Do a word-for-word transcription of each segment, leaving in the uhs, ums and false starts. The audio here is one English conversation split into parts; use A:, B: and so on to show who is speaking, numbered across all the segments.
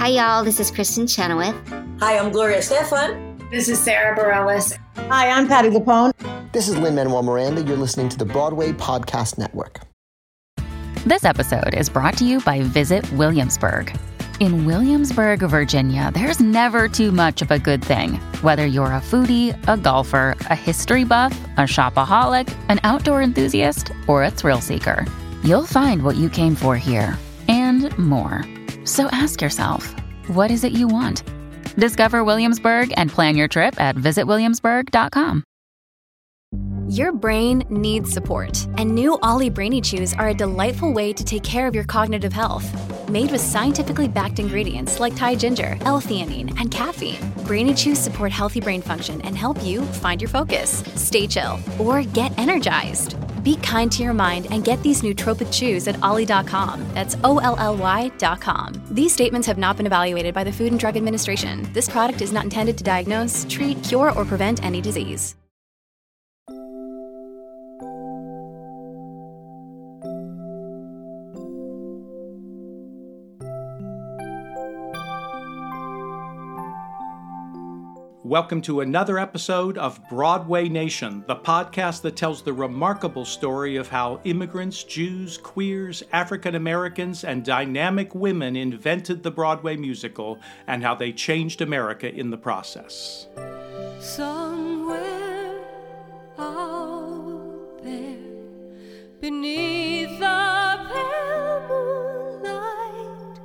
A: Hi, y'all. This is Kristen Chenoweth.
B: Hi, I'm Gloria Estefan.
C: This is Sarah Bareilles.
D: Hi, I'm Patti LuPone.
E: This is Lin-Manuel Miranda. You're listening to the Broadway Podcast Network.
F: This episode is brought to you by Visit Williamsburg. In Williamsburg, Virginia, there's never too much of a good thing. Whether you're a foodie, a golfer, a history buff, a shopaholic, an outdoor enthusiast, or a thrill seeker, you'll find what you came for here and more. So ask yourself, what is it you want? Discover Williamsburg and plan your trip at visit williamsburg dot com.
G: Your brain needs support, and new Ollie Brainy Chews are a delightful way to take care of your cognitive health. Made with scientifically backed ingredients like Thai ginger, L-theanine, and caffeine, Brainy Chews support healthy brain function and help you find your focus, stay chill, or get energized. Be kind to your mind and get these nootropic chews at ollie dot com. That's O L L Y dot com. These statements have not been evaluated by the Food and Drug Administration. This product is not intended to diagnose, treat, cure, or prevent any disease.
H: Welcome to another episode of Broadway Nation, the podcast that tells the remarkable story of how immigrants, Jews, queers, African Americans, and dynamic women invented the Broadway musical and how they changed America in the process.
I: Somewhere out there, beneath the pale moonlight,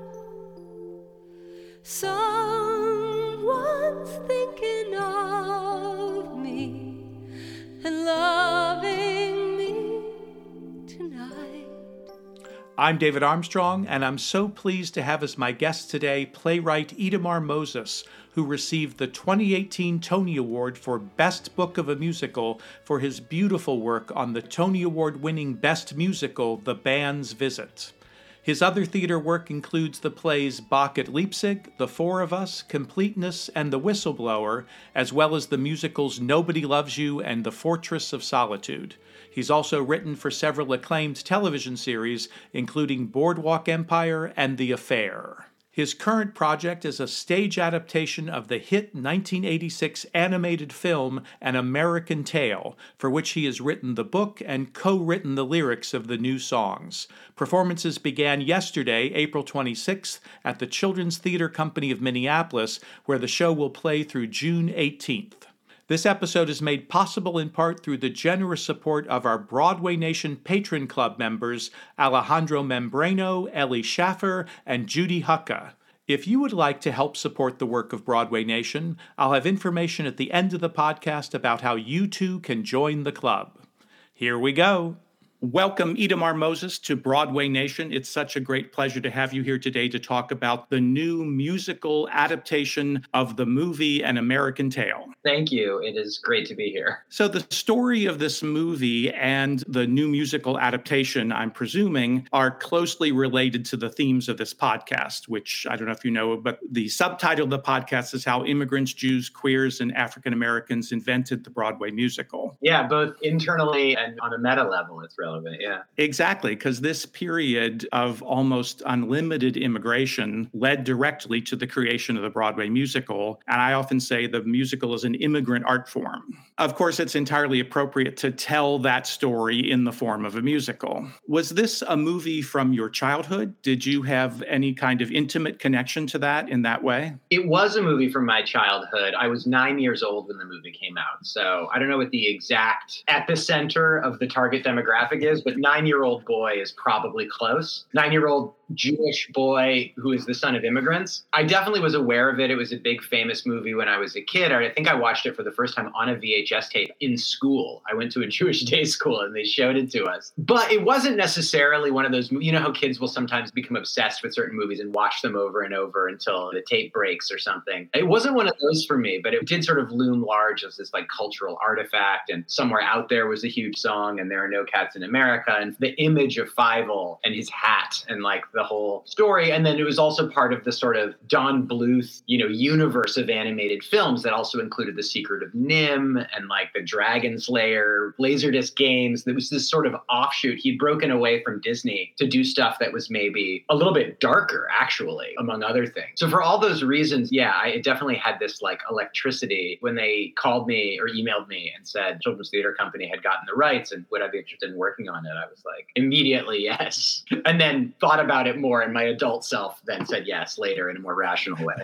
I: someone's thinking of me and loving me tonight.
H: I'm David Armstrong, and I'm so pleased to have as my guest today playwright Itamar Moses, who received the twenty eighteen Tony Award for Best Book of a Musical for his beautiful work on the Tony Award-winning Best Musical, The Band's Visit. His other theater work includes the plays Bach at Leipzig, The Four of Us, Completeness, and The Whistleblower, as well as the musicals Nobody Loves You and The Fortress of Solitude. He's also written for several acclaimed television series, including Boardwalk Empire and The Affair. His current project is a stage adaptation of the hit nineteen eighty-six animated film An American Tail, for which he has written the book and co-written the lyrics of the new songs. Performances began yesterday, April twenty-sixth, at the Children's Theater Company of Minneapolis, where the show will play through June eighteenth. This episode is made possible in part through the generous support of our Broadway Nation Patron Club members, Alejandro Membrano, Ellie Schaffer, and Judy Hucka. If you would like to help support the work of Broadway Nation, I'll have information at the end of the podcast about how you too can join the club. Here we go. Welcome, Itamar Moses, to Broadway Nation. It's such a great pleasure to have you here today to talk about the new musical adaptation of the movie An American Tail.
J: Thank you. It is great to be here.
H: So the story of this movie and the new musical adaptation, I'm presuming, are closely related to the themes of this podcast, which I don't know if you know, but the subtitle of the podcast is How Immigrants, Jews, Queers, and African Americans Invented the Broadway Musical.
J: Yeah, both internally and on a meta level, it's relevant. Yeah,
H: exactly, because this period of almost unlimited immigration led directly to the creation of the Broadway musical. And I often say the musical is an immigrant art form. Of course, it's entirely appropriate to tell that story in the form of a musical. Was this a movie from your childhood? Did you have any kind of intimate connection to that in that way?
J: It was a movie from my childhood. I was nine years old when the movie came out. So I don't know what the exact epicenter of the target demographic is, but nine-year-old boy is probably close. Nine-year-old Jewish boy who is the son of immigrants. I definitely was aware of it. It was a big famous movie when I was a kid. I think I watched it for the first time on a V H S tape in school. I went to a Jewish day school and they showed it to us. But it wasn't necessarily one of those, you know how kids will sometimes become obsessed with certain movies and watch them over and over until the tape breaks or something. It wasn't one of those for me, but it did sort of loom large as this like cultural artifact. And Somewhere Out There was a huge song, and There Are No Cats in America, and the image of Fievel and his hat and like the the whole story. And then it was also part of the sort of Don Bluth, you know, universe of animated films that also included The Secret of Nim and like the Dragon's Lair, Laserdisc games. There was this sort of offshoot. He'd broken away from Disney to do stuff that was maybe a little bit darker, actually, among other things. So for all those reasons, yeah, I definitely had this like electricity when they called me or emailed me and said Children's Theater Company had gotten the rights and would I be interested in working on it? I was like, immediately, yes. And then thought about it more, and my adult self then said yes later in a more rational way.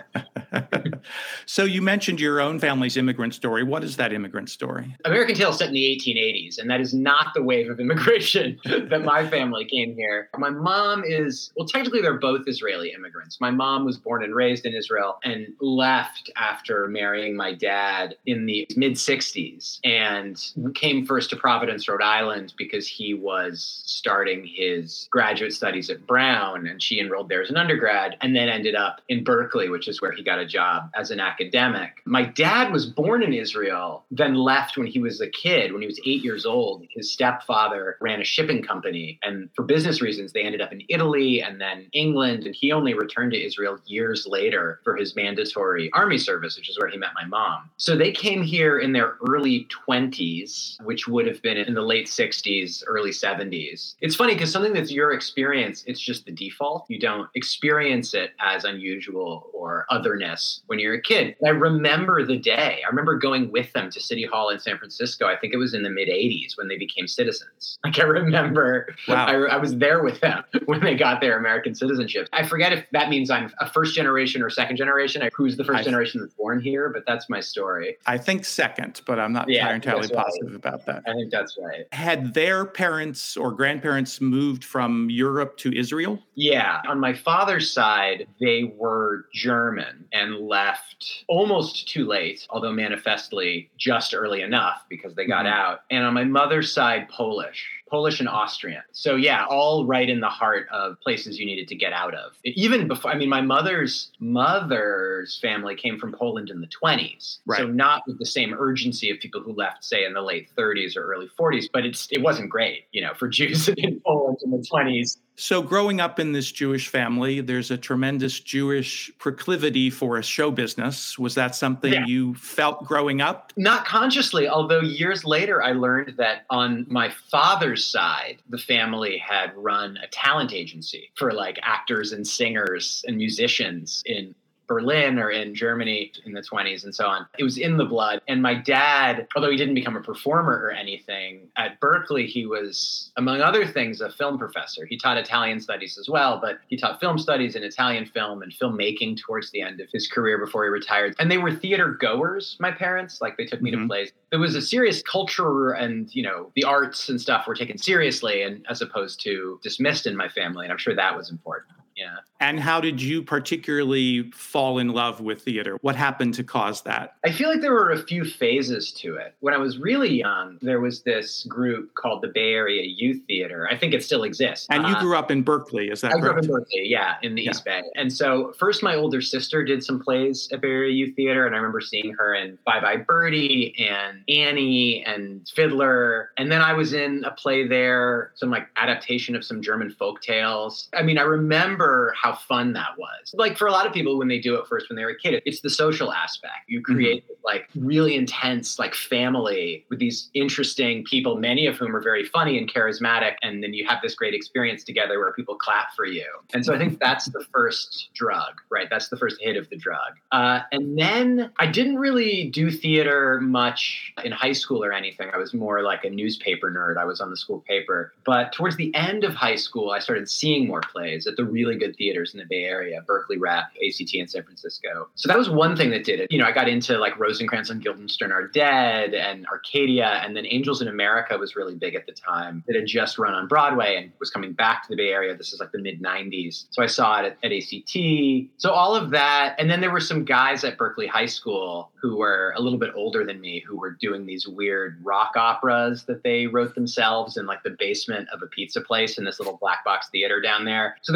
H: So you mentioned your own family's immigrant story. What is that immigrant story?
J: American Tail is set in the eighteen eighties, and that is not the wave of immigration that my family came here. My mom is, well, technically they're both Israeli immigrants. My mom was born and raised in Israel and left after marrying my dad in the mid-sixties and came first to Providence, Rhode Island, because he was starting his graduate studies at Brown, and she enrolled there as an undergrad, and then ended up in Berkeley, which is where he got a job as an academic. My dad was born in Israel, then left when he was a kid, when he was eight years old. His stepfather ran a shipping company, and for business reasons, they ended up in Italy and then England, and he only returned to Israel years later for his mandatory army service, which is where he met my mom. So they came here in their early twenties, which would have been in the late sixties, early seventies. It's funny because something that's your experience, it's just the default. You don't experience it as unusual or otherness when you're a kid. I remember the day. I remember going with them to City Hall in San Francisco. I think it was in the mid eighties when they became citizens. Like I remember
H: wow.
J: I, I was there with them when they got their American citizenship. I forget if that means I'm a first generation or second generation. I, who's the first I, generation that's born here, but that's my story.
H: I think second, but I'm not
J: yeah,
H: entirely
J: right.
H: positive about that.
J: I think that's right.
H: Had their parents or grandparents moved from Europe to Israel?
J: Yeah. On my father's side, they were German and left almost too late, although manifestly just early enough because they got mm-hmm. out. And on my mother's side, Polish. Polish and Austrian. So yeah, all right in the heart of places you needed to get out of. Even before, I mean, my mother's mother's family came from Poland in the twenties.
H: Right.
J: So not with the same urgency of people who left, say, in the late thirties or early forties, but it's it wasn't great, you know, for Jews in Poland in the twenties.
H: So growing up in this Jewish family, there's a tremendous Jewish proclivity for a show business. Was that something yeah. you felt growing up?
J: Not consciously, although years later I learned that on my father's side, the family had run a talent agency for like actors and singers and musicians in Berlin or in Germany in the twenties and so on. It was in the blood. And my dad, although he didn't become a performer or anything, at Berkeley, he was, among other things, a film professor. He taught Italian studies as well, but he taught film studies and Italian film and filmmaking towards the end of his career before he retired. And they were theater goers, my parents. Like they took me mm-hmm. to plays. There was a serious culture and, you know, the arts and stuff were taken seriously and as opposed to dismissed in my family. And I'm sure that was important. Yeah.
H: And how did you particularly fall in love with theater? What happened to cause that?
J: I feel like there were a few phases to it. When I was really young, there was this group called the Bay Area Youth Theater. I think it still exists.
H: And you
J: uh,
H: grew up in Berkeley, is that
J: I
H: correct?
J: I grew up in Berkeley, yeah, in the yeah. East Bay. And so first my older sister did some plays at Bay Area Youth Theater, and I remember seeing her in Bye Bye Birdie and Annie and Fiddler. And then I was in a play there, some like adaptation of some German folk tales. I mean, I remember how fun that was. Like for a lot of people when they do it first when they were a kid, it's the social aspect. You create mm-hmm. like really intense like family with these interesting people, many of whom are very funny and charismatic. And then you have this great experience together where people clap for you. And so I think that's the first drug, right? That's the first hit of the drug. Uh, and then I didn't really do theater much in high school or anything. I was more like a newspaper nerd. I was on the school paper. But towards the end of high school, I started seeing more plays at the really good theaters in the Bay Area, Berkeley Rep, A C T in San Francisco. So that was one thing that did it. You know, I got into like Rosencrantz and Guildenstern Are Dead and Arcadia, and then Angels in America was really big at the time. It had just run on Broadway and was coming back to the Bay Area. This is like the mid nineties. So I saw it at, at A C T. So all of that. And then there were some guys at Berkeley High School who were a little bit older than me who were doing these weird rock operas that they wrote themselves in like the basement of a pizza place in this little black box theater down there. So there were all these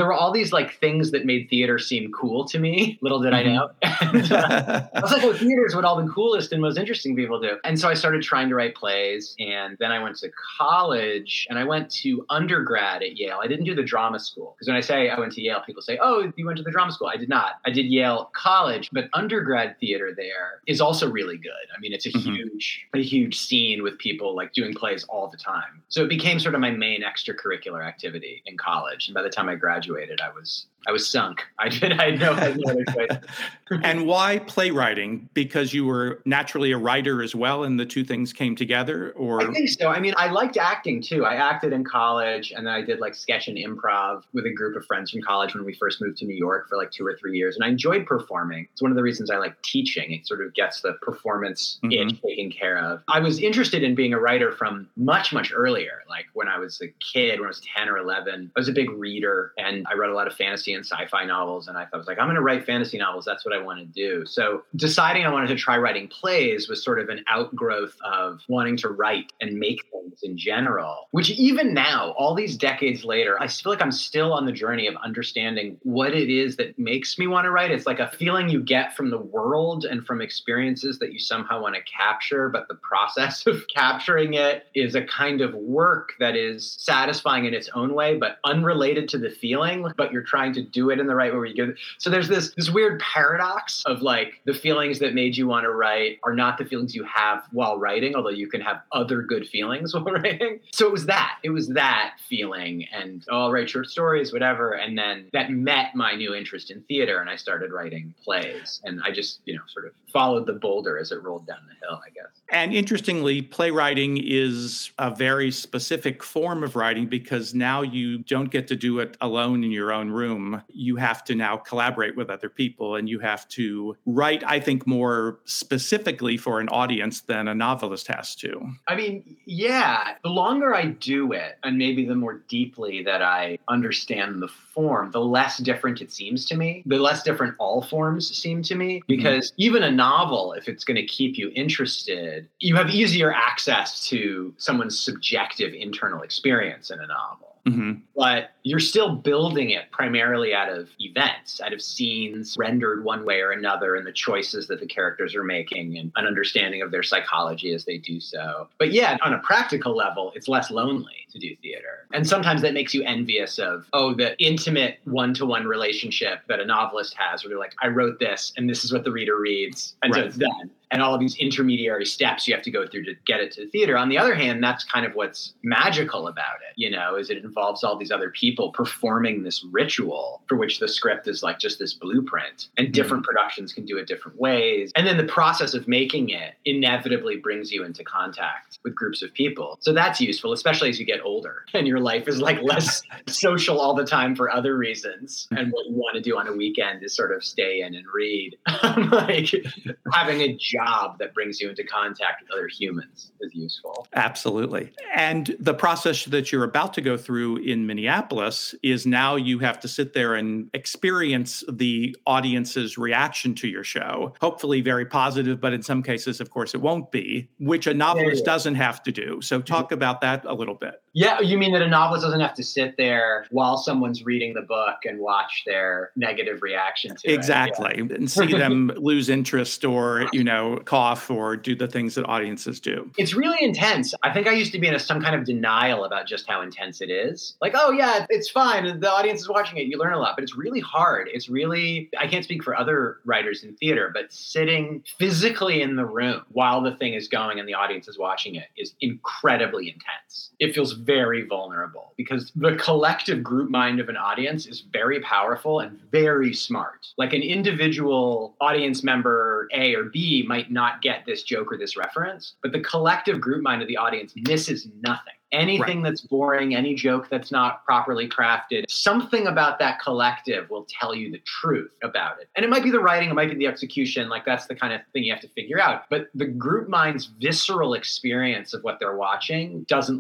J: these like things that made theater seem cool to me. Little did I know. And, uh, I was like, oh, theater is what all the coolest and most interesting people do. And so I started trying to write plays. And then I went to college and I went to undergrad at Yale. I didn't do the drama school. Because when I say I went to Yale, people say, oh, you went to the drama school. I did not. I did Yale College, but undergrad theater there is also really good. I mean, it's a mm-hmm. huge, a huge scene with people like doing plays all the time. So it became sort of my main extracurricular activity in college. And by the time I graduated, I was I was sunk. I did. I had no, I had no other choice.
H: And why playwriting? Because you were naturally a writer as well, and the two things came together? Or
J: I think so. I mean, I liked acting too. I acted in college, and then I did like sketch and improv with a group of friends from college when we first moved to New York for like two or three years. And I enjoyed performing. It's one of the reasons I like teaching. It sort of gets the performance mm-hmm. itch taken care of. I was interested in being a writer from much, much earlier. Like when I was a kid, when I was ten or eleven, I was a big reader, and I read a lot of fantasy and sci-fi novels. And I thought, I was like, I'm going to write fantasy novels. That's what I want to do. So deciding I wanted to try writing plays was sort of an outgrowth of wanting to write and make things in general, which even now, all these decades later, I feel like I'm still on the journey of understanding what it is that makes me want to write. It's like a feeling you get from the world and from experiences that you somehow want to capture, but the process of capturing it is a kind of work that is satisfying in its own way, but unrelated to the feeling, but you're trying to do it in the right way where you give it. So there's this, this weird paradox of like the feelings that made you want to write are not the feelings you have while writing, although you can have other good feelings while writing. So it was that, it was that feeling and oh, I'll write short stories, whatever. And then that met my new interest in theater and I started writing plays and I just, you know, sort of followed the boulder as it rolled down the hill, I guess.
H: And interestingly, playwriting is a very specific form of writing because now you don't get to do it alone in your own room. You have to now collaborate with other people and you have to write, I think, more specifically for an audience than a novelist has to.
J: I mean, yeah, the longer I do it and maybe the more deeply that I understand the form, the less different it seems to me, the less different all forms seem to me, because mm-hmm. even a novel, if it's going to keep you interested, you have easier access to someone's subjective internal experience in a novel.
H: Mm-hmm.
J: But you're still building it primarily out of events, out of scenes rendered one way or another and the choices that the characters are making and an understanding of their psychology as they do so. But yeah, on a practical level, it's less lonely to do theater. And sometimes that makes you envious of, oh, the intimate one-to-one relationship that a novelist has where they're like, I wrote this and this is what the reader reads. And right. so it's done. And all of these intermediary steps you have to go through to get it to the theater. On the other hand, that's kind of what's magical about it, you know, is it involves all these other people performing this ritual for which the script is like just this blueprint and different mm-hmm. productions can do it different ways. And then the process of making it inevitably brings you into contact with groups of people. So that's useful, especially as you get older and your life is like less social all the time for other reasons. And what you want to do on a weekend is sort of stay in and read. Like having a job job that brings you into contact with other humans is useful.
H: Absolutely. And the process that you're about to go through in Minneapolis is now you have to sit there and experience the audience's reaction to your show. Hopefully very positive, but in some cases, of course, it won't be, which a novelist yeah, yeah. doesn't have to do. So talk about that a little bit.
J: Yeah, you mean that a novelist doesn't have to sit there while someone's reading the book and watch their negative reaction to
H: exactly. it. Exactly. Yeah. And see them lose interest or, you know, cough or do the things that audiences do.
J: It's really intense. I think I used to be in a, some kind of denial about just how intense it is. Like, oh yeah, it's fine. The audience is watching it. You learn a lot, but it's really hard. It's really, I can't speak for other writers in theater, but sitting physically in the room while the thing is going and the audience is watching it is incredibly intense. It feels very vulnerable because the collective group mind of an audience is very powerful and very smart. Like an individual audience member A or B might not get this joke or this reference, but the collective group mind of the audience misses nothing. Anything right. that's boring, any joke that's not properly crafted, something about that collective will tell you the truth about it. And it might be the writing, it might be the execution, like that's the kind of thing you have to figure out. But the group mind's visceral experience of what they're watching doesn't lie.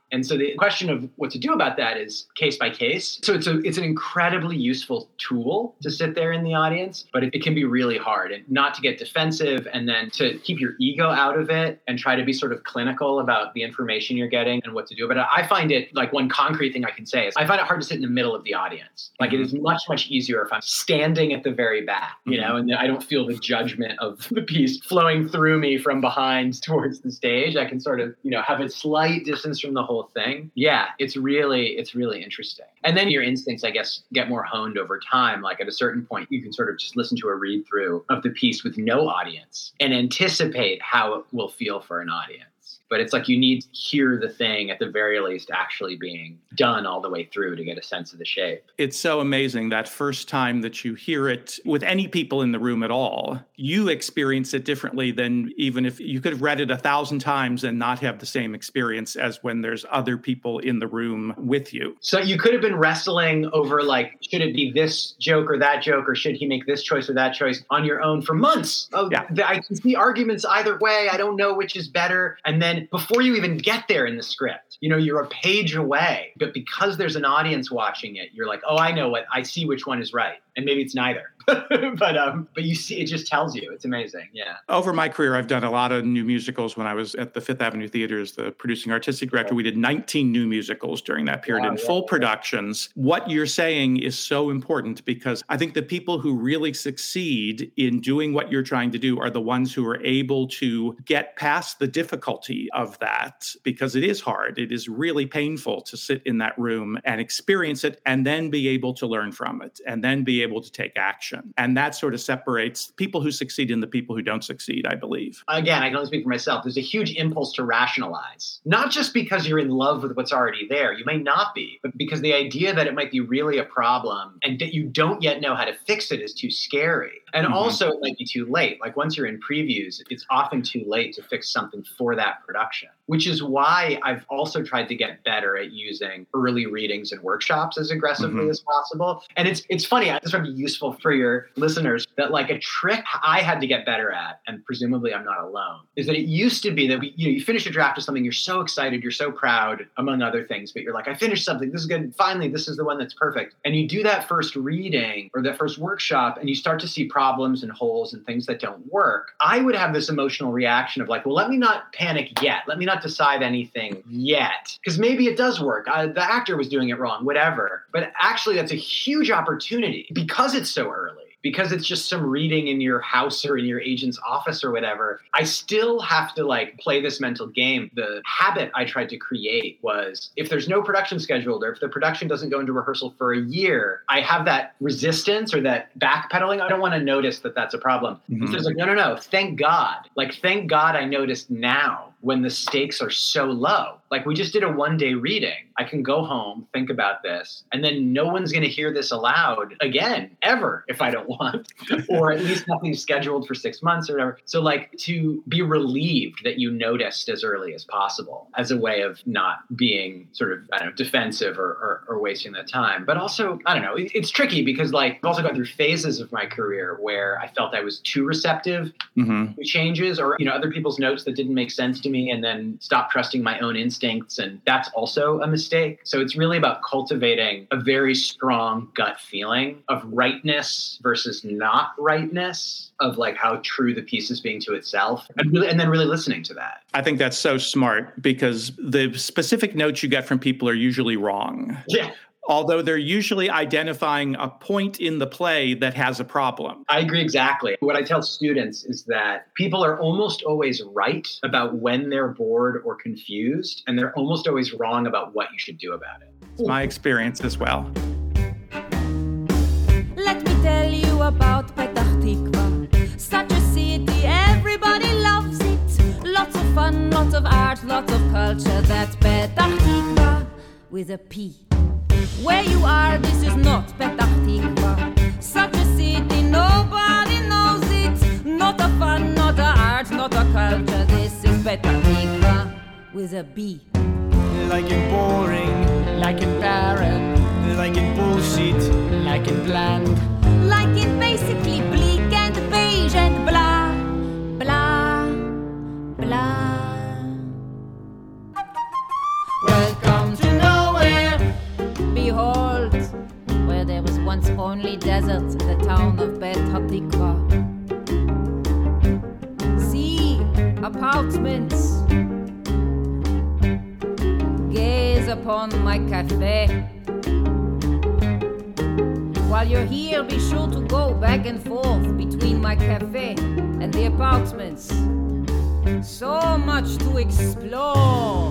J: And so the question of what to do about that is case by case. So it's a, it's an incredibly useful tool to sit there in the audience, but it, it can be really hard, and not to get defensive and then to keep your ego out of it and try to be sort of clinical about the information you're getting and what to do. But I find it, like, one concrete thing I can say is I find it hard to sit in the middle of the audience. Like, it is much, much easier if I'm standing at the very back, you know, and I don't feel the judgment of the piece flowing through me from behind towards the stage. I can sort of, you know, have a slight distance from the whole thing. Yeah, it's really, it's really interesting. And then your instincts, I guess, get more honed over time. Like, at a certain point, you can sort of just listen to a read through of the piece with no audience and anticipate how it will feel for an audience. But it's like you need to hear the thing at the very least actually being done all the way through to get a sense of the shape.
H: It's so amazing that first time that you hear it with any people in the room at all, you experience it differently than even if you could have read it a thousand times and not have the same experience as when there's other people in the room with you.
J: So you could have been wrestling over, like, should it be this joke or that joke, or should he make this choice or that choice on your own for months? Oh, yeah. I can see arguments either way. I don't know which is better. And then before you even get there in the script, you know, you're a page away. But because there's an audience watching it, you're like, oh, I know what, I see which one is right. And maybe it's neither. but um, but you see, it just tells you. It's amazing. Yeah.
H: Over my career, I've done a lot of new musicals. When I was at the Fifth Avenue Theater as the producing artistic director, we did nineteen new musicals during that period wow, in yeah, full yeah. productions. What you're saying is so important, because I think the people who really succeed in doing what you're trying to do are the ones who are able to get past the difficulty of that, because it is hard. It is really painful to sit in that room and experience it and then be able to learn from it and then be able to take action. And that sort of separates people who succeed and the people who don't succeed, I believe.
J: Again, I can only speak for myself. There's a huge impulse to rationalize, not just because you're in love with what's already there. You may not be, but because the idea that it might be really a problem and that you don't yet know how to fix it is too scary. And mm-hmm. also it might be too late. Like, once you're in previews, it's often too late to fix something for that production, which is why I've also tried to get better at using early readings and workshops as aggressively mm-hmm. as possible. And it's it's funny, this might be useful for your listeners, that, like, a trick I had to get better at, and presumably I'm not alone, is that it used to be that we, you know, you finish a draft of something, you're so excited, you're so proud, among other things, but you're like, I finished something, this is good, finally, this is the one that's perfect. And you do that first reading or that first workshop, and you start to see problems and holes and things that don't work. I would have this emotional reaction of, like, well, let me not panic yet. Let me not decide anything yet, because maybe it does work. Uh, the actor was doing it wrong, whatever. But actually, that's a huge opportunity because it's so early. Because it's just some reading in your house or in your agent's office or whatever, I still have to, like, play this mental game. The habit I tried to create was, if there's no production scheduled, or if the production doesn't go into rehearsal for a year, I have that resistance or that backpedaling. I don't want to notice that that's a problem. Mm-hmm. So it's like, no, no, no, thank God. Like, thank God I noticed now when the stakes are so low. Like, we just did a one day reading. I can go home, think about this, and then no one's going to hear this aloud again, ever, if I don't want, or at least nothing's scheduled for six months or whatever. So, like, to be relieved that you noticed as early as possible as a way of not being sort of, I don't know, defensive or, or, or wasting that time. But also, I don't know, it, it's tricky because, like, I've also gone through phases of my career where I felt I was too receptive mm-hmm. to changes, or, you know, other people's notes that didn't make sense to me, and then stopped trusting my own instincts. And that's also a mistake. So it's really about cultivating a very strong gut feeling of rightness versus not rightness, of, like, how true the piece is being to itself, and really, and then really listening to that.
H: I think that's so smart, because the specific notes you get from people are usually wrong.
J: Yeah.
H: Although they're usually identifying a point in the play that has a problem.
J: I agree exactly. What I tell students is that people are almost always right about when they're bored or confused, and they're almost always wrong about what you should do about it.
H: It's my experience as well.
I: Let me tell you about Petach Tikva. Such a city, everybody loves it. Lots of fun, lots of art, lots of culture. That's Petach Tikva with a P. Where you are, this is not Petach Tikva. Such a city, nobody knows it. Not a fun, not a art, not a culture. This is Petach Tikva with a B.
C: Like in boring, like in barren, like in bullshit, like in bland,
I: like in basically bleak and beige and blah, blah, blah. Welcome apartments. Gaze upon my cafe. While you're here, be sure to go back and forth between my cafe and the apartments. So much to explore.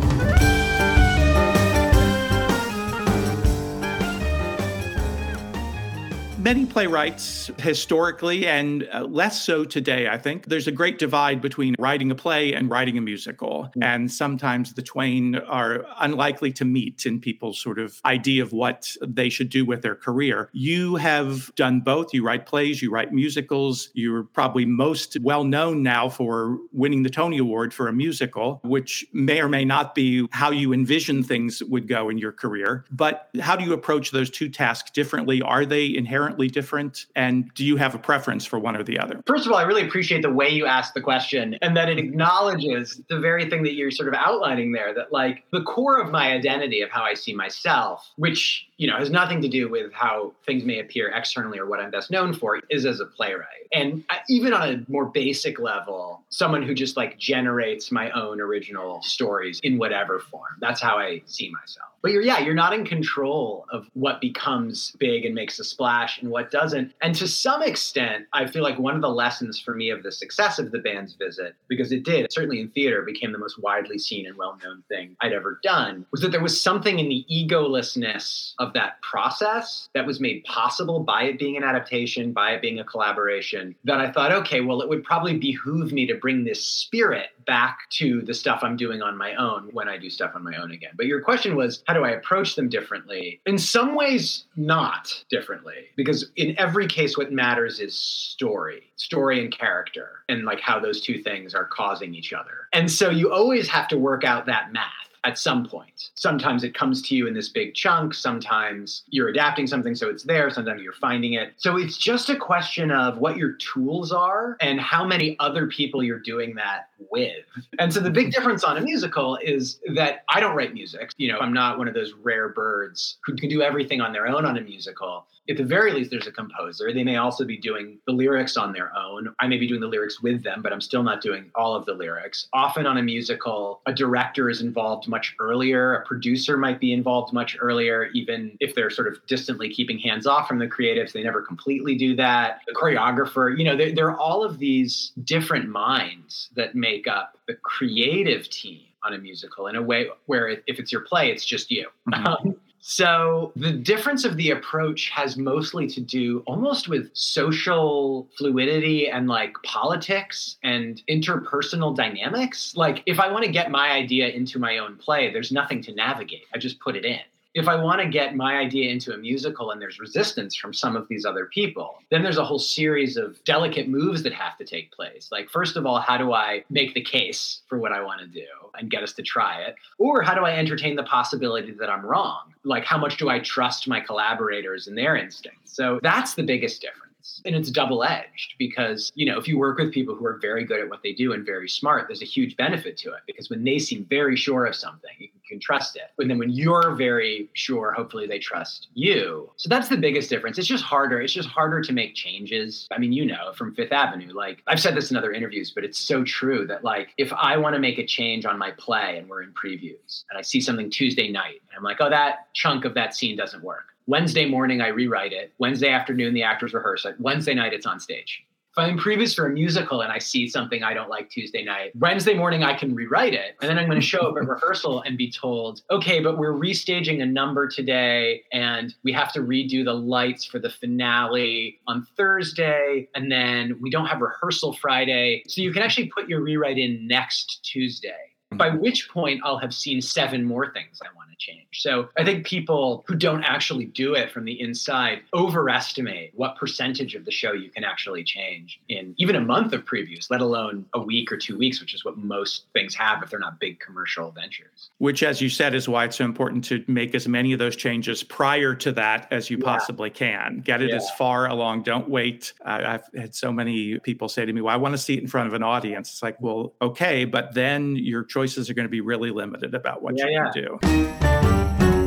H: Many playwrights, historically, and uh, less so today, I think, there's a great divide between writing a play and writing a musical. Mm-hmm. And sometimes the twain are unlikely to meet in people's sort of idea of what they should do with their career. You have done both. You write plays, you write musicals. You're probably most well known now for winning the Tony Award for a musical, which may or may not be how you envision things would go in your career. But how do you approach those two tasks differently? Are they inherently different? And do you have a preference for one or the other?
J: First of all, I really appreciate the way you asked the question and that it acknowledges the very thing that you're sort of outlining there, that like the core of my identity of how I see myself, which, you know, has nothing to do with how things may appear externally or what I'm best known for, is as a playwright. And I, even on a more basic level, someone who just like generates my own original stories in whatever form. That's how I see myself. But you're, yeah, you're not in control of what becomes big and makes a splash and what doesn't. And to some extent, I feel like one of the lessons for me of the success of the band's visit, because it did, certainly in theater, became the most widely seen and well-known thing I'd ever done, was that there was something in the egolessness of that process that was made possible by it being an adaptation, by it being a collaboration, that I thought, okay, well, it would probably behoove me to bring this spirit back to the stuff I'm doing on my own when I do stuff on my own again. But your question was, how do I approach them differently? In some ways, not differently, because in every case, what matters is story, story and character, and like how those two things are causing each other. And so you always have to work out that math at some point. Sometimes it comes to you in this big chunk. Sometimes you're adapting something so it's there. Sometimes you're finding it. So it's just a question of what your tools are and how many other people you're doing that with. And so the big difference on a musical is that I don't write music. You know, I'm not one of those rare birds who can do everything on their own on a musical. At the very least, there's a composer. They may also be doing the lyrics on their own. I may be doing the lyrics with them, but I'm still not doing all of the lyrics. Often on a musical, a director is involved much earlier. A producer might be involved much earlier, even if they're sort of distantly keeping hands off from the creatives. They never completely do that. The choreographer, you know, there, there are all of these different minds that make up the creative team on a musical in a way where if it's your play, it's just you. Mm-hmm. Um, So the difference of the approach has mostly to do almost with social fluidity and like politics and interpersonal dynamics. Like if I want to get my idea into my own play, there's nothing to navigate. I just put it in. If I want to get my idea into a musical and there's resistance from some of these other people, then there's a whole series of delicate moves that have to take place. Like, first of all, how do I make the case for what I want to do and get us to try it? Or how do I entertain the possibility that I'm wrong? Like, how much do I trust my collaborators and their instincts? So that's the biggest difference. And it's double-edged because, you know, if you work with people who are very good at what they do and very smart, there's a huge benefit to it because when they seem very sure of something, you can trust it. And then when you're very sure, hopefully they trust you. So that's the biggest difference. It's just harder. It's just harder to make changes. I mean, you know, from Fifth Avenue, like I've said this in other interviews, but it's so true that like if I want to make a change on my play and we're in previews and I see something Tuesday night and I'm like, oh, that chunk of that scene doesn't work. Wednesday morning, I rewrite it. Wednesday afternoon, the actors rehearse it. Wednesday night, it's on stage. If I'm in previews for a musical and I see something I don't like Tuesday night, Wednesday morning, I can rewrite it. And then I'm going to show up at rehearsal and be told, okay, but we're restaging a number today and we have to redo the lights for the finale on Thursday. And then we don't have rehearsal Friday. So you can actually put your rewrite in next Tuesday. By which point I'll have seen seven more things I want to change. So I think people who don't actually do it from the inside overestimate what percentage of the show you can actually change in even a month of previews, let alone a week or two weeks, which is what most things have if they're not big commercial ventures.
H: Which, as you said, is why it's so important to make as many of those changes prior to that as you yeah. possibly can. Get it yeah. as far along. Don't wait. Uh, I've had so many people say to me, well, I want to see it in front of an audience. It's like, well, okay, but then your choices are going to be really limited about what yeah, you yeah. can do.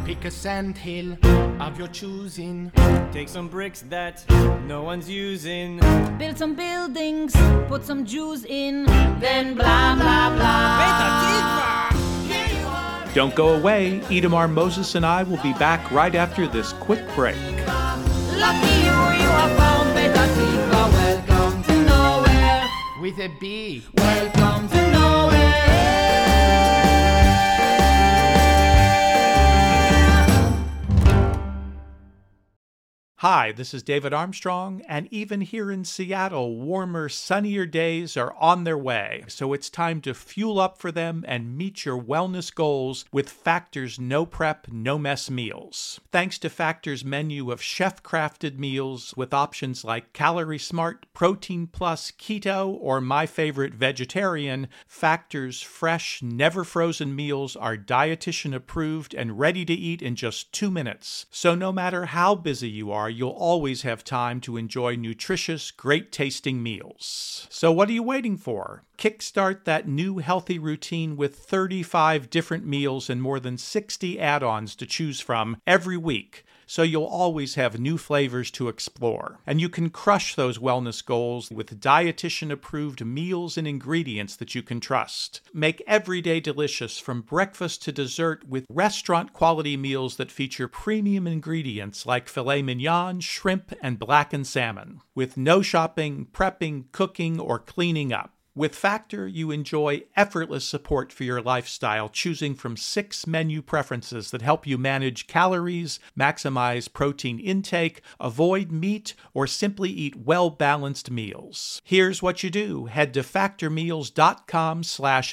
C: Pick a sandhill of your choosing.
D: Take some bricks that no one's using.
I: Build some buildings, put some Jews in, then blah blah blah.
H: Don't go away. Itamar Moses and I will be back right after this quick break.
I: Lucky you, you have found Petah Tikva. Welcome to nowhere.
C: With a B.
I: Welcome to nowhere.
H: Hi, this is David Armstrong, and even here in Seattle, warmer, sunnier days are on their way. So it's time to fuel up for them and meet your wellness goals with Factor's no prep, no mess meals. Thanks to Factor's menu of chef-crafted meals with options like Calorie Smart, Protein Plus, Keto, or my favorite, vegetarian, Factor's fresh, never frozen meals are dietitian approved and ready to eat in just two minutes. So no matter how busy you are, you'll always have time to enjoy nutritious, great-tasting meals. So what are you waiting for? Kickstart that new healthy routine with thirty-five different meals and more than sixty add-ons to choose from every week, so you'll always have new flavors to explore. And you can crush those wellness goals with dietitian-approved meals and ingredients that you can trust. Make every day delicious from breakfast to dessert with restaurant-quality meals that feature premium ingredients like filet mignon, shrimp, and blackened salmon, with no shopping, prepping, cooking, or cleaning up. With Factor, you enjoy effortless support for your lifestyle, choosing from six menu preferences that help you manage calories, maximize protein intake, avoid meat, or simply eat well-balanced meals. Here's what you do. Head to factormeals.com slash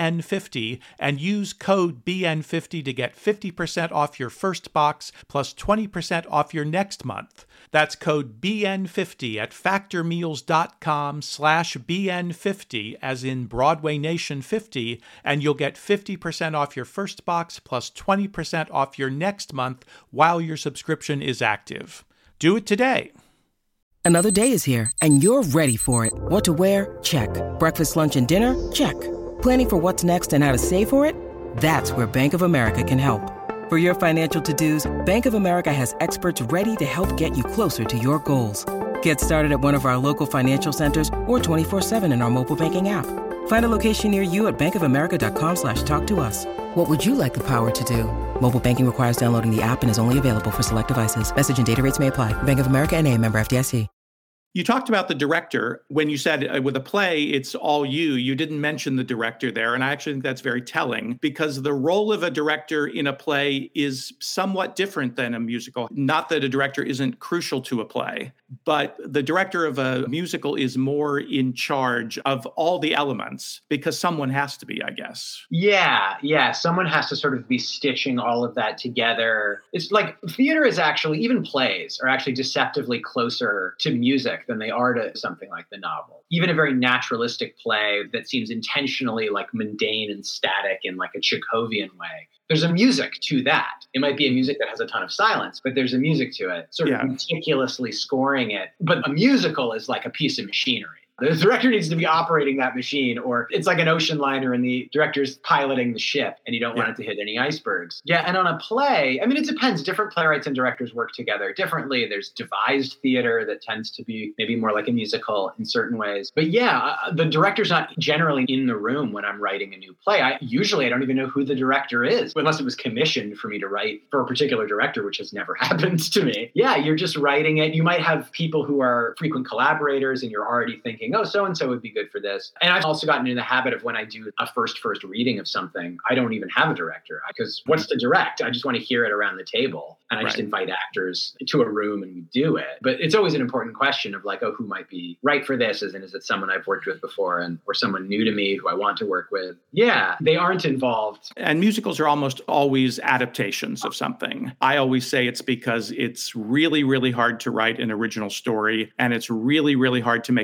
H: BN50 and use code B N fifty to get fifty percent off your first box plus twenty percent off your next month. That's code B N fifty at factormeals.com slash BN50, as in Broadway Nation fifty, and you'll get fifty percent off your first box plus twenty percent off your next month while your subscription is active. Do it today.
K: Another day is here, and you're ready for it. What to wear? Check. Breakfast, lunch, and dinner? Check. Planning for what's next and how to save for it? That's where Bank of America can help. For your financial to-dos, Bank of America has experts ready to help get you closer to your goals. Get started at one of our local financial centers or twenty-four seven in our mobile banking app. Find a location near you at bankofamerica.com slash talk to us. What would you like the power to do? Mobile banking requires downloading the app and is only available for select devices. Message and data rates may apply. Bank of America N A, member F D I C.
H: You talked about the director. When you said uh, with a play, it's all you, you didn't mention the director there. And I actually think that's very telling because the role of a director in a play is somewhat different than a musical. Not that a director isn't crucial to a play, but the director of a musical is more in charge of all the elements because someone has to be, I guess.
J: Yeah, yeah. Someone has to sort of be stitching all of that together. It's like theater is actually, even plays are actually deceptively closer to music than they are to something like the novel. Even a very naturalistic play that seems intentionally like mundane and static in like a Chekhovian way. There's a music to that. It might be a music that has a ton of silence, but there's a music to it, sort of yeah. meticulously scoring it. But a musical is like a piece of machinery. The director needs to be operating that machine, or it's like an ocean liner and the director's piloting the ship and you don't want yeah. it to hit any icebergs. Yeah, and on a play, I mean, it depends. Different playwrights and directors work together differently. There's devised theater that tends to be maybe more like a musical in certain ways. But yeah, uh, the director's not generally in the room when I'm writing a new play. I usually I don't even know who the director is, unless it was commissioned for me to write for a particular director, which has never happened to me. Yeah, you're just writing it. You might have people who are frequent collaborators and you're already thinking, oh, so-and-so would be good for this. And I've also gotten in the habit of when I do a first first reading of something, I don't even have a director because what's to direct? I just want to hear it around the table. And I right. just invite actors to a room and we do it. But it's always an important question of like, oh, who might be right for this? As in, is it someone I've worked with before and or someone new to me who I want to work with? Yeah, they aren't involved.
H: And musicals are almost always adaptations of something. I always say it's because it's really, really hard to write an original story. And it's really, really hard to make a musical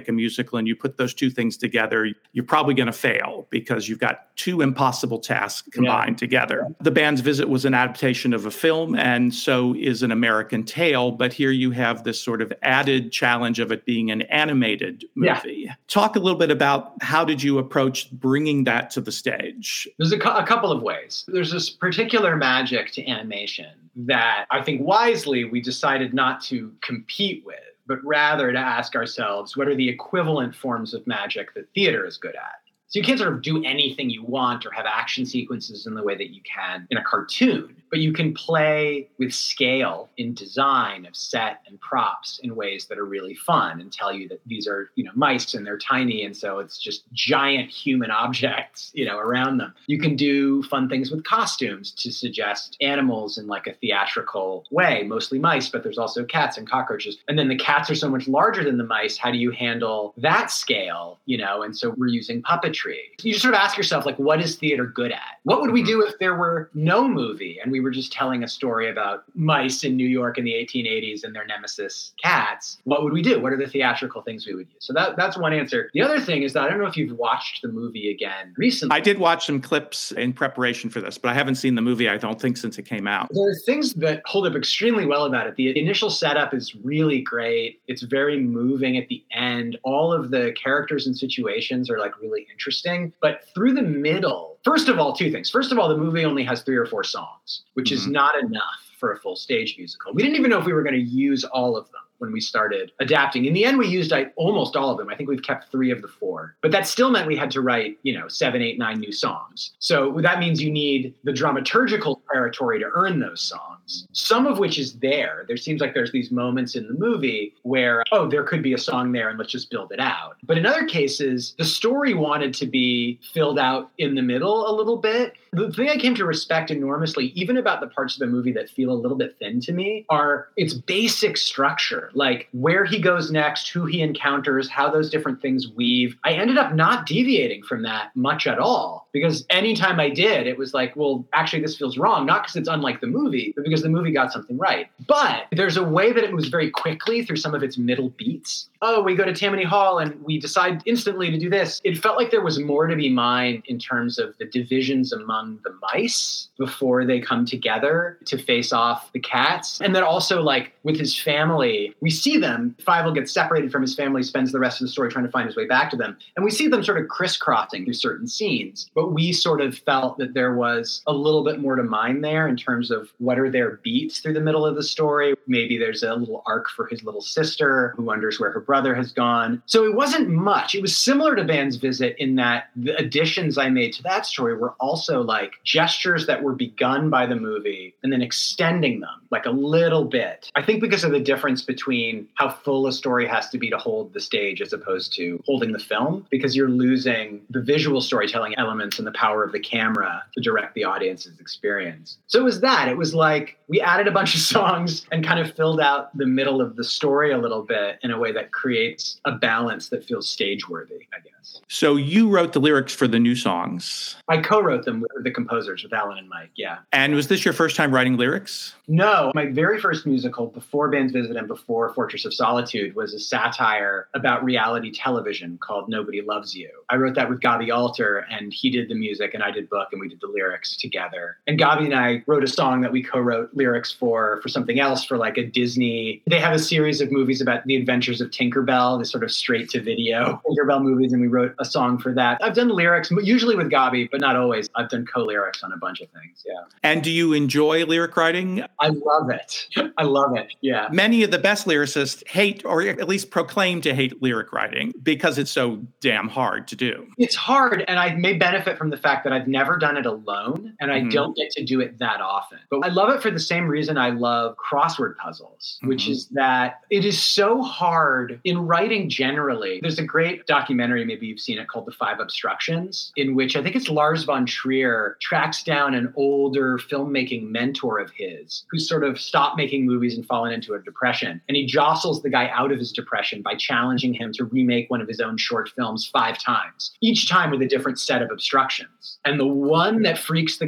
H: musical and you put those two things together, you're probably going to fail because you've got two impossible tasks combined yeah. together. The Band's Visit was an adaptation of a film, and so is An American Tail, but here you have this sort of added challenge of it being an animated movie. Yeah. Talk a little bit about how did you approach bringing that to the stage?
J: There's a, cu- a couple of ways. There's this particular magic to animation that I think wisely we decided not to compete with, but rather to ask ourselves, what are the equivalent forms of magic that theater is good at? So you can't sort of do anything you want or have action sequences in the way that you can in a cartoon, but you can play with scale in design of set and props in ways that are really fun and tell you that these are, you know, mice and they're tiny. And so it's just giant human objects, you know, around them. You can do fun things with costumes to suggest animals in like a theatrical way, mostly mice, but there's also cats and cockroaches. And then the cats are so much larger than the mice. How do you handle that scale? You know, and so we're using puppetry. You just sort of ask yourself, like, what is theater good at? What would we do if there were no movie and we were just telling a story about mice in New York in the eighteen eighties and their nemesis cats? What would we do? What are the theatrical things we would use? So that, that's one answer. The other thing is that I don't know if you've watched the movie again recently.
H: I did watch some clips in preparation for this, but I haven't seen the movie, I don't think, since it came out.
J: There are things that hold up extremely well about it. The initial setup is really great. It's very moving at the end. All of the characters and situations are like really interesting. Interesting, but through the middle, first of all, two things. First of all, the movie only has three or four songs, which mm-hmm. is not enough for a full stage musical. We didn't even know if we were going to use all of them when we started adapting. In the end, we used I, almost all of them. I think we've kept three of the four. But that still meant we had to write, you know, seven, eight, nine new songs. So that means you need the dramaturgical territory to earn those songs, some of which is there. There seems like there's these moments in the movie where, oh, there could be a song there and let's just build it out. But in other cases, the story wanted to be filled out in the middle a little bit. The thing I came to respect enormously, even about the parts of the movie that feel a little bit thin to me, are its basic structure. Like where he goes next, who he encounters, how those different things weave. I ended up not deviating from that much at all, because anytime I did, it was like, well, actually, this feels wrong, not because it's unlike the movie, but because the movie got something right. But there's a way that it moves very quickly through some of its middle beats. Oh, we go to Tammany Hall and we decide instantly to do this. It felt like there was more to be mined in terms of the divisions among the mice before they come together to face off the cats. And then also, like, with his family, we see them. Fievel gets separated from his family, spends the rest of the story trying to find his way back to them. And we see them sort of crisscrossing through certain scenes. But we sort of felt that there was a little bit more to mine there in terms of what are their beats through the middle of the story. Maybe there's a little arc for his little sister who wonders where her brother has gone. So it wasn't much. It was similar to Band's Visit in that the additions I made to that story were also like gestures that were begun by the movie and then extending them like a little bit. I think because of the difference between how full a story has to be to hold the stage as opposed to holding the film, because you're losing the visual storytelling elements and the power of the camera to direct the audience's experience. So it was that. It was like we added a bunch of songs and kind of filled out the middle of the story a little bit in a way that creates a balance that feels stage-worthy, I guess.
H: So you wrote the lyrics for the new songs.
J: I co-wrote them with the composers, with Alan and Mike, yeah.
H: And was this your first time writing lyrics?
J: No. My very first musical before Band's Visit and before Fortress of Solitude was a satire about reality television called Nobody Loves You. I wrote that with Gabi Alter, and he did the music and I did book and we did the lyrics together. And Gabi and I wrote a song that we co-wrote lyrics for, for something else, for like a Disney. They have a series of movies about the adventures of Tinkerbell, this sort of straight to video Tinkerbell movies, and we wrote a song for that. I've done lyrics, usually with Gabi, but not always. I've done co-lyrics on a bunch of things, yeah.
H: And do you enjoy lyric writing?
J: I love it. I love it, yeah.
H: Many of the best lyricists hate, or at least proclaim to hate, lyric writing because it's so damn hard to do.
J: It's hard, and I may benefit from the fact that I've never done it alone, and I mm-hmm. don't get to do it that often. But I love it for the same reason I love crossword puzzles, mm-hmm. which is that it is so hard in writing generally. There's a great documentary, maybe you've seen it, called The Five Obstructions, in which I think it's Lars von Trier tracks down an older filmmaking mentor of his who's sort of stopped making movies and fallen into a depression. And he jostles the guy out of his depression by challenging him to remake one of his own short films five times, each time with a different set of obstructions. And the one that freaks the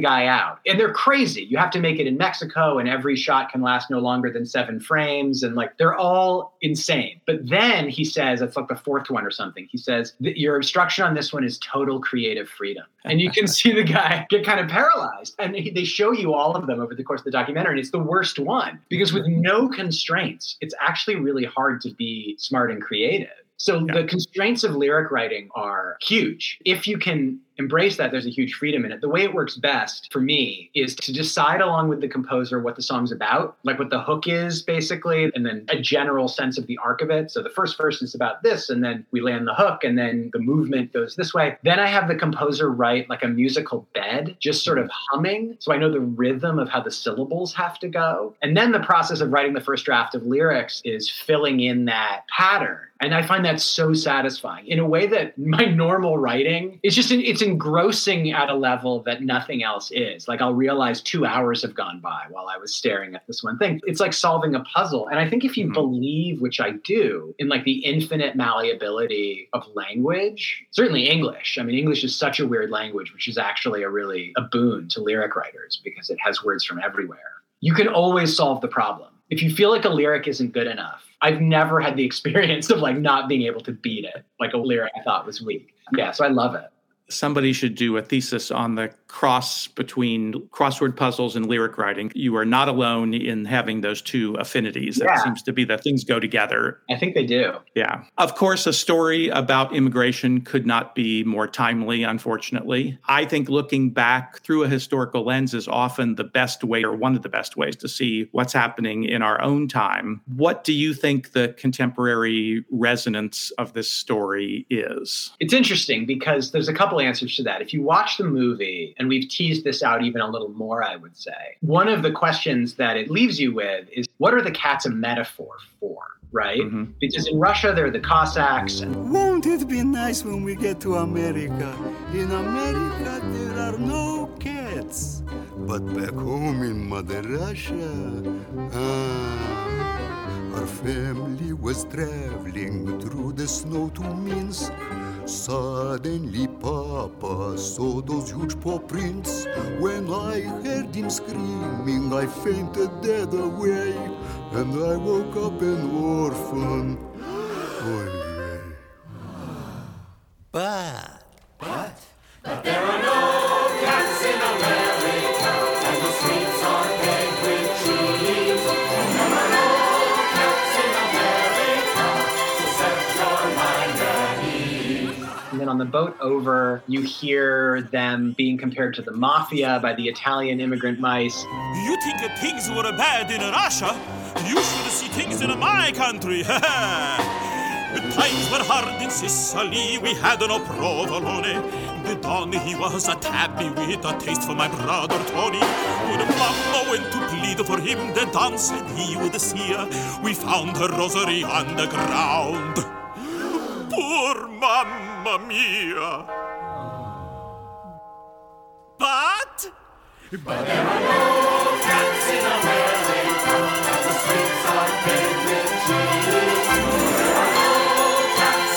J: guy out. And they're crazy. You have to make it in Mexico, and every shot can last no longer than seven frames. And like, they're all insane. But then he says, it's like the fourth one or something. He says, your instruction on this one is total creative freedom. And you can see the guy get kind of paralyzed. And he, they show you all of them over the course of the documentary. And it's the worst one because with no constraints, it's actually really hard to be smart and creative. So yeah. The constraints of lyric writing are huge. If you can embrace that, there's a huge freedom in it. The way it works best for me is to decide along with the composer what the song's about, like what the hook is basically, and then a general sense of the arc of it. So the first verse is about this, and then we land the hook, and then the movement goes this way. Then I have the composer write like a musical bed, just sort of humming. So I know the rhythm of how the syllables have to go. And then the process of writing the first draft of lyrics is filling in that pattern. And I find that so satisfying in a way that my normal writing is just, it's engrossing at a level that nothing else is. Like I'll realize two hours have gone by while I was staring at this one thing. It's like solving a puzzle. And I think if you mm-hmm. believe, which I do, in like the infinite malleability of language, certainly English. I mean, English is such a weird language, which is actually a really a boon to lyric writers because it has words from everywhere. You can always solve the problem. If you feel like a lyric isn't good enough, I've never had the experience of like not being able to beat it, like a lyric I thought was weak. Yeah, so I love it.
H: Somebody should do a thesis on the cross between crossword puzzles and lyric writing. You are not alone in having those two affinities.
J: Yeah.
H: It seems to be that things go together.
J: I think they do.
H: Yeah. Of course, a story about immigration could not be more timely, unfortunately. I think looking back through a historical lens is often the best way, or one of the best ways, to see what's happening in our own time. What do you think the contemporary resonance of this story is?
J: It's interesting because there's a couple answers to that. If you watch the movie, and we've teased this out even a little more, I would say, one of the questions that it leaves you with is, what are the cats a metaphor for? Right? Mm-hmm. Because in Russia, there are the Cossacks. And
L: won't it be nice when we get to America? In America, there are no cats. But back home in Mother Russia, ah, our family was traveling through the snow to Minsk. Suddenly Papa saw those huge paw prints. When I heard him screaming, I fainted dead away. And I woke up an orphan one day.
C: But,
L: but,
C: but there are no cats in America, and the streets are paved with trees. There are no cats in America, so set your mind at ease.
J: And then on the boat over, you hear them being compared to the mafia by the Italian immigrant mice.
M: You think that things were bad in Russia? You should see things in my country. The times were hard in Sicily. We had no provolone. The Don, he was a tabby with a taste for my brother Tony. When Mama went to plead for him, the Don said he would see her. We found her rosary on the ground. Poor Mamma Mia. But...
C: But there are no cats in America, and the streets are paved with trees. There are no cats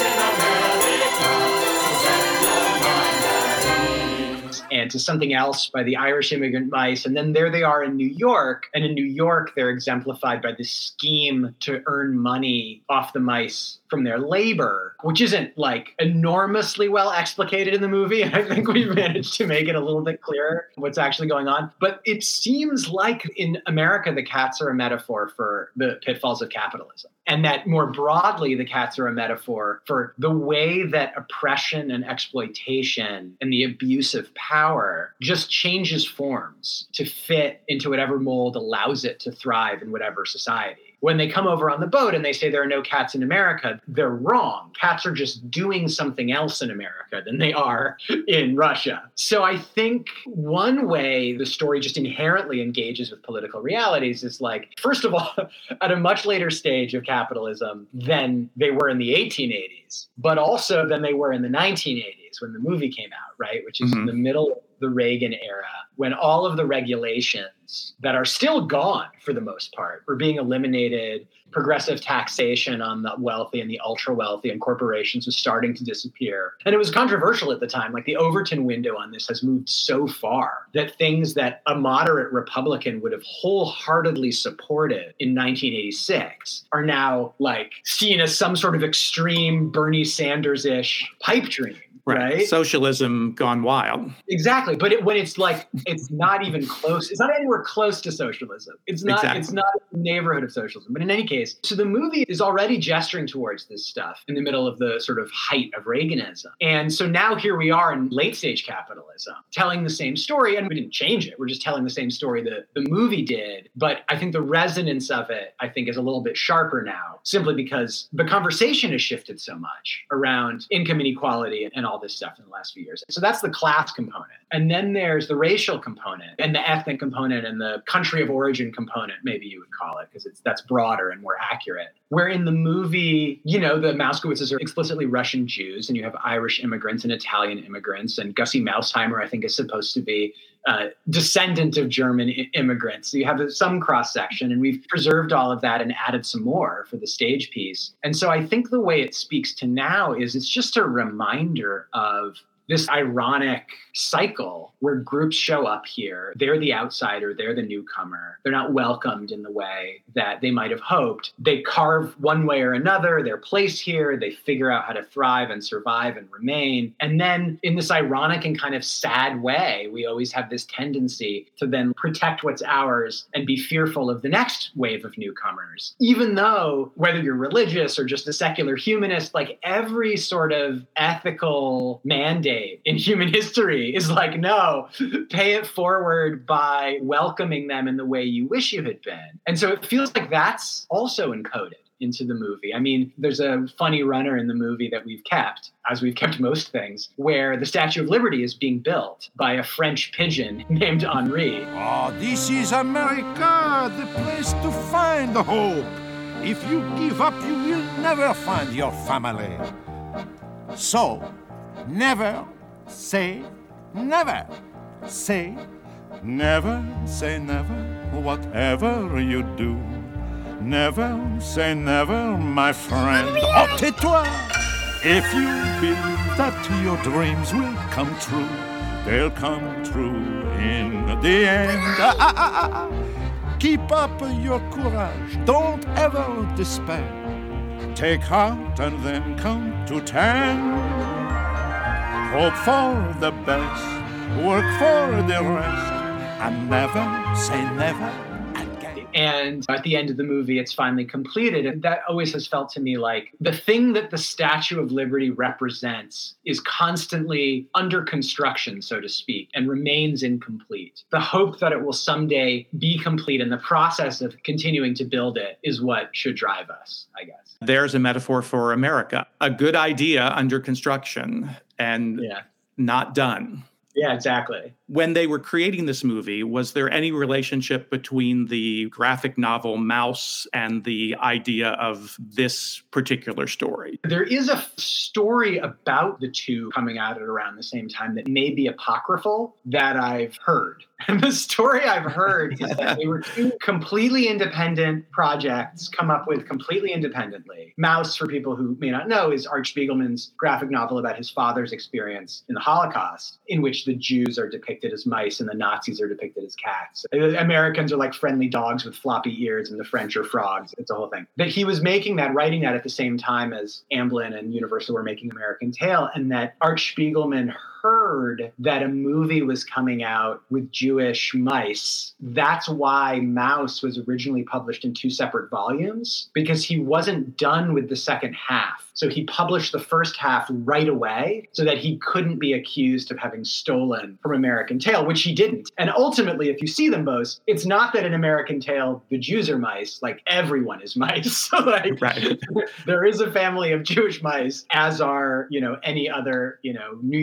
C: in America, so set your mind at ease.
J: And to something else by the Irish immigrant mice. And then there they are in New York. And in New York, they're exemplified by this scheme to earn money off the mice from their labor, which isn't like enormously well explicated in the movie. I think we've managed to make it a little bit clearer what's actually going on. But it seems like in America, the cats are a metaphor for the pitfalls of capitalism. And that more broadly, the cats are a metaphor for the way that oppression and exploitation and the abuse of power just changes forms to fit into whatever mold allows it to thrive in whatever society. When they come over on the boat and they say there are no cats in America, they're wrong. Cats are just doing something else in America than they are in Russia. So I think one way the story just inherently engages with political realities is like, first of all, at a much later stage of capitalism than they were in the eighteen eighties, but also than they were in the nineteen eighties when the movie came out, right? Which is mm-hmm. in the middle of the Reagan era, when all of the regulations that are still gone for the most part were being eliminated, progressive taxation on the wealthy and the ultra wealthy and corporations was starting to disappear. And it was controversial at the time. Like the Overton window on this has moved so far that things that a moderate Republican would have wholeheartedly supported in nineteen eighty-six are now like seen as some sort of extreme Bernie Sanders-ish pipe dream.
H: Right.
J: right?
H: Socialism gone wild.
J: Exactly. But it, when it's like, it's not even close. It's not anywhere close to socialism. It's not,
H: exactly.
J: It's not a neighborhood of socialism. But in any case, so the movie is already gesturing towards this stuff in the middle of the sort of height of Reaganism. And so now here we are in late stage capitalism, telling the same story. And we didn't change it. We're just telling the same story that the movie did. But I think the resonance of it, I think, is a little bit sharper now, simply because the conversation has shifted so much around income inequality and all this stuff in the last few years. So that's the class component. And then there's the racial component and the ethnic component and the country of origin component, maybe you would call it, because it's that's broader and more accurate. Where in the movie, you know, the Mouskowitzes are explicitly Russian Jews, and you have Irish immigrants and Italian immigrants, and Gussie Mausheimer, I think, is supposed to be a descendant of German I- immigrants. So you have some cross-section, and we've preserved all of that and added some more for the stage piece. And so I think the way it speaks to now is it's just a reminder of this ironic cycle where groups show up here. They're the outsider. They're the newcomer. They're not welcomed in the way that they might have hoped. They carve one way or another their place here. They figure out how to thrive and survive and remain. And then in this ironic and kind of sad way, we always have this tendency to then protect what's ours and be fearful of the next wave of newcomers. Even though whether you're religious or just a secular humanist, like every sort of ethical mandate in human history is like, no, pay it forward by welcoming them in the way you wish you had been. And so it feels like that's also encoded into the movie. I mean, there's a funny runner in the movie that we've kept, as we've kept most things, where the Statue of Liberty is being built by a French pigeon named Henri.
N: Oh, this is America, the place to find hope. If you give up, you will never find your family. So, never say never. Say never, say never, whatever you do. Never say never, my friend. Oh, tais-toi! If you believe that your dreams will come true, they'll come true in the end. Ah, ah, ah, ah. Keep up your courage. Don't ever despair. Take heart and then count to ten. Hope for the best, work for the rest, and never say never again.
J: And at the end of the movie, it's finally completed. And that always has felt to me like the thing that the Statue of Liberty represents is constantly under construction, so to speak, and remains incomplete. The hope that it will someday be complete and the process of continuing to build it is what should drive us, I guess.
H: There's a metaphor for America. A good idea under construction and
J: yeah.
H: not done.
J: Yeah, exactly.
H: When they were creating this movie, was there any relationship between the graphic novel Maus and the idea of this particular story?
J: There is a story about the two coming out at around the same time that may be apocryphal that I've heard. And the story I've heard is that they were two completely independent projects come up with completely independently. Maus, for people who may not know, is Art Spiegelman's graphic novel about his father's experience in the Holocaust, in which the Jews are depicted as mice and the Nazis are depicted as cats. The Americans are like friendly dogs with floppy ears and the French are frogs. It's a whole thing. That he was making that, writing that at the same time as Amblin and Universal were making American Tail, and that Art Spiegelman heard that a movie was coming out with Jewish mice. That's why Maus was originally published in two separate volumes, because he wasn't done with the second half. So he published the first half right away so that he couldn't be accused of having stolen from American Tail, which he didn't. And ultimately, if you see them both, it's not that in American Tail, the Jews are mice, like everyone is mice. So like, right. There is a family of Jewish mice, as are, you know, any other, you know, New York residents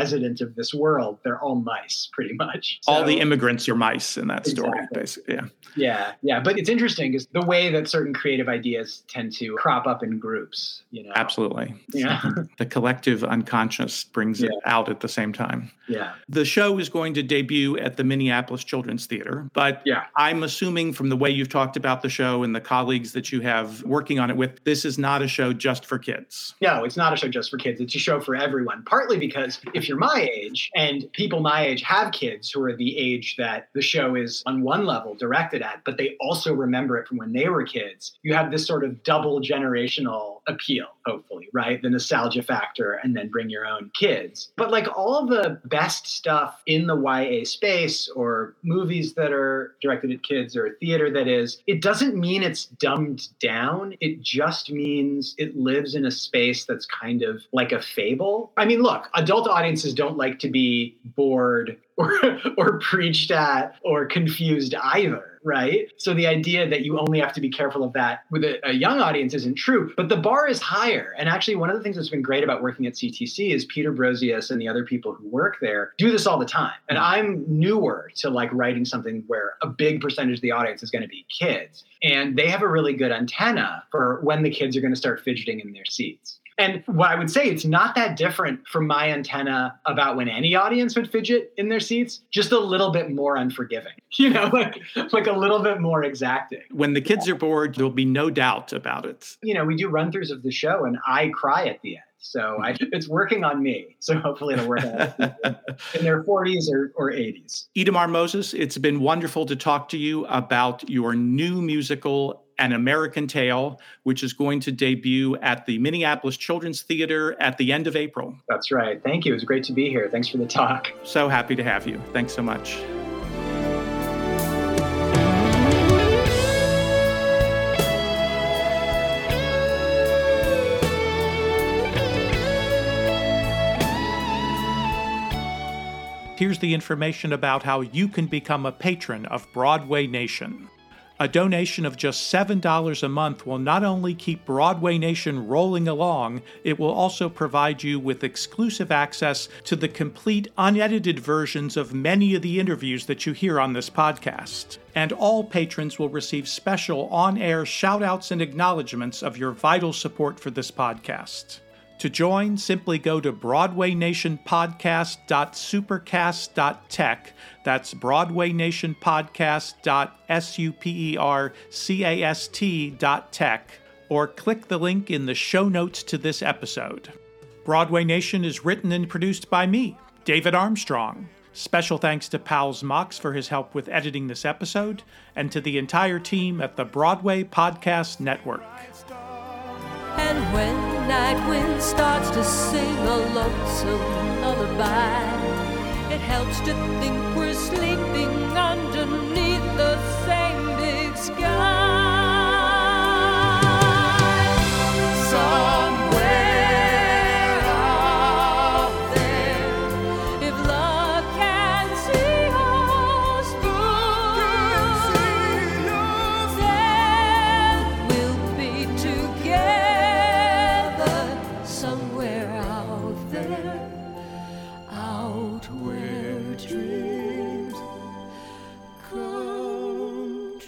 J: resident of this world. They're all mice, pretty much. So,
H: all the immigrants are mice in that story,
J: exactly.
H: basically. Yeah.
J: Yeah, yeah. But it's interesting is the way that certain creative ideas tend to crop up in groups, you know?
H: Absolutely.
J: Yeah.
H: The collective unconscious brings
J: yeah.
H: it out at the same time.
J: Yeah.
H: The show is going to debut at the Minneapolis Children's Theater, but
J: yeah.
H: I'm assuming from the way you've talked about the show and the colleagues that you have working on it with, this is not a show just for kids.
J: No, it's not a show just for kids. It's a show for everyone, partly because if you're my age and people my age have kids who are the age that the show is on one level directed at, but they also remember it from when they were kids, you have this sort of double generational appeal, hopefully, right? The nostalgia factor, and then bring your own kids. But like all the best stuff in the Y A space, or movies that are directed at kids, or theater that is, it doesn't mean it's dumbed down. It just means it lives in a space that's kind of like a fable. I mean, look, adult audiences don't like to be bored or, or preached at or confused either, right? So the idea that you only have to be careful of that with a, a young audience isn't true, but the bar is higher. And actually, one of the things that's been great about working at C T C is Peter Brosius and the other people who work there do this all the time. And I'm newer to like writing something where a big percentage of the audience is going to be kids. And they have a really good antenna for when the kids are going to start fidgeting in their seats. And what I would say, it's not that different from my antenna about when any audience would fidget in their seats, just a little bit more unforgiving, you know, like, like a little bit more exacting.
H: When the kids are bored, there'll be no doubt about it.
J: You know, we do run-throughs of the show and I cry at the end. So I, it's working on me. So hopefully it'll work on in their forties or, or eighties.
H: Itamar Moses, it's been wonderful to talk to you about your new musical, An American Tale, which is going to debut at the Minneapolis Children's Theater at the end of April.
J: That's right. Thank you. It was great to be here. Thanks for the talk.
H: So happy to have you. Thanks so much. Here's the information about how you can become a patron of Broadway Nation. A donation of just seven dollars a month will not only keep Broadway Nation rolling along, it will also provide you with exclusive access to the complete unedited versions of many of the interviews that you hear on this podcast. And all patrons will receive special on-air shout-outs and acknowledgments of your vital support for this podcast. To join, simply go to broadway nation podcast dot supercast dot tech. That's broadway nation podcast dot supercast dot tech, or click the link in the show notes to this episode. Broadway Nation is written and produced by me, David Armstrong. Special thanks to Pals Mox for his help with editing this episode, and to the entire team at the Broadway Podcast Network.
I: And when night wind starts to sing a lonesome lullaby, it helps to think we're sleeping underneath the same big sky. Somewhere out there, if love can see us through, then we'll be together. Somewhere out there, out where dreams come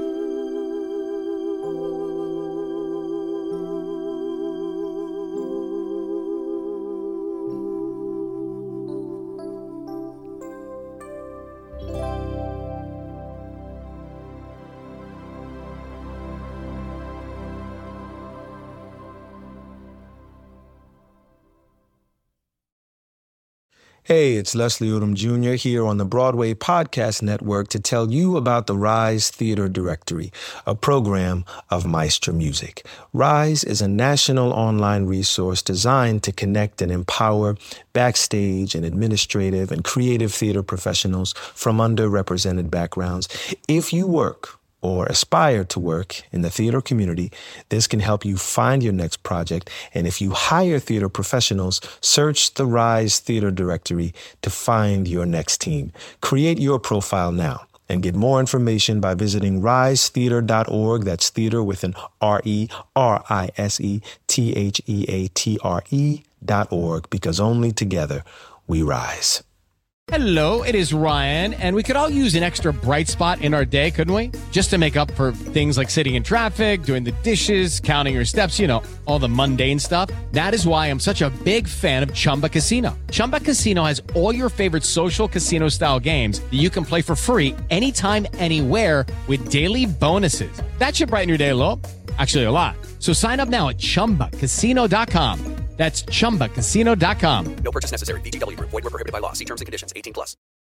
O: Hey, it's Leslie Odom Junior here on the Broadway Podcast Network to tell you about the Rise Theater Directory, a program of Maestro Music. Rise is a national online resource designed to connect and empower backstage and administrative and creative theater professionals from underrepresented backgrounds. If you work or aspire to work in the theater community, this can help you find your next project. And if you hire theater professionals, search the Rise Theater Directory to find your next team. Create your profile now and get more information by visiting rise theater dot org. That's theater with an R E, R I S E T H E A T R E dot org, because only together we rise.
P: Hello, it is Ryan, and we could all use an extra bright spot in our day, couldn't we? Just to make up for things like sitting in traffic, doing the dishes, counting your steps, you know, all the mundane stuff. That is why I'm such a big fan of Chumba Casino. Chumba Casino has all your favorite social casino-style games that you can play for free anytime, anywhere with daily bonuses. That should brighten your day a little. Actually, a lot. So sign up now at chumba casino dot com. That's chumba casino dot com.
Q: No purchase necessary. V G W Group. Void where prohibited by law. See terms and conditions. eighteen plus.